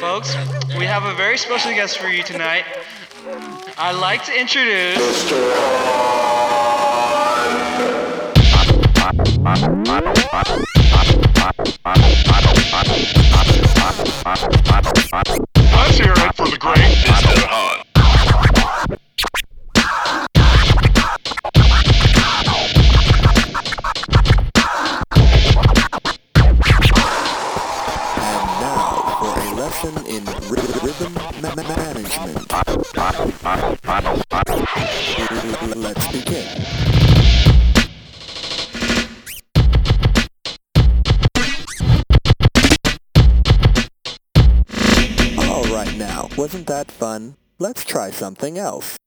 Folks, we have a very special guest for you tonight. I'd like to introduce... Let's hear it for the great Mr. Hunt. And now for a lesson in rhythm management. Let's begin. All right now, wasn't that fun? Let's try something else.